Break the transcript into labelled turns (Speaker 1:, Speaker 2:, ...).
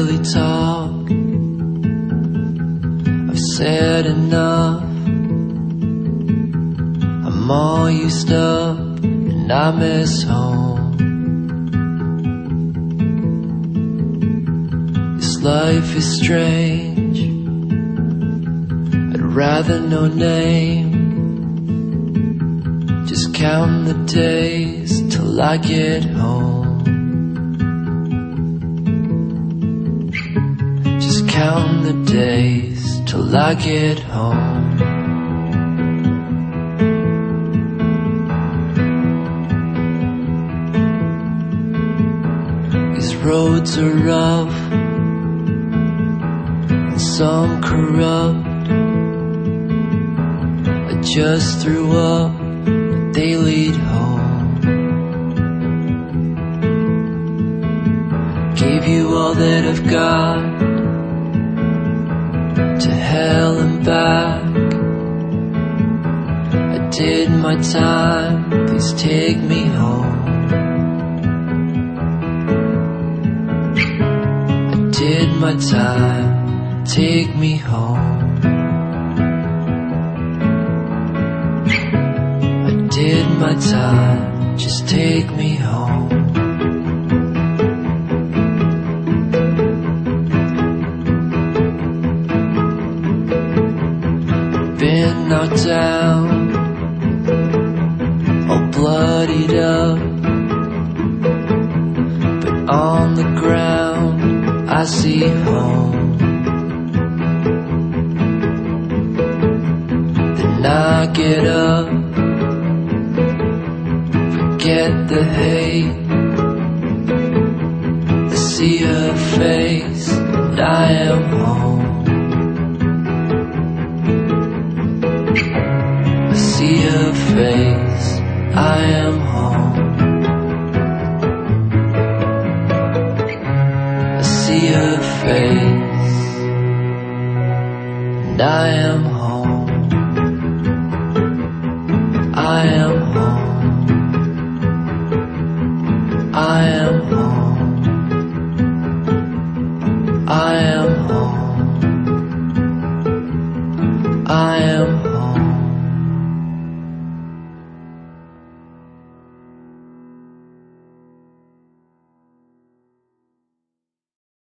Speaker 1: really talk. I've said enough. I'm all used up and I miss home. This life is strange. I'd rather no name. Just count the days till I get home. Just count the days till I get home. These roads are rough and some corrupt. I just threw up, they lead home. Gave you all that I've got, to hell and back. I did my time, please take me home. I did my time, take me home. Did my time, just take me home. Been knocked down, all bloodied up, but on the ground I see home. Then I get up, forget the hate. I see her face and I am home. I see her face, I am home. I see her face and I am home. I am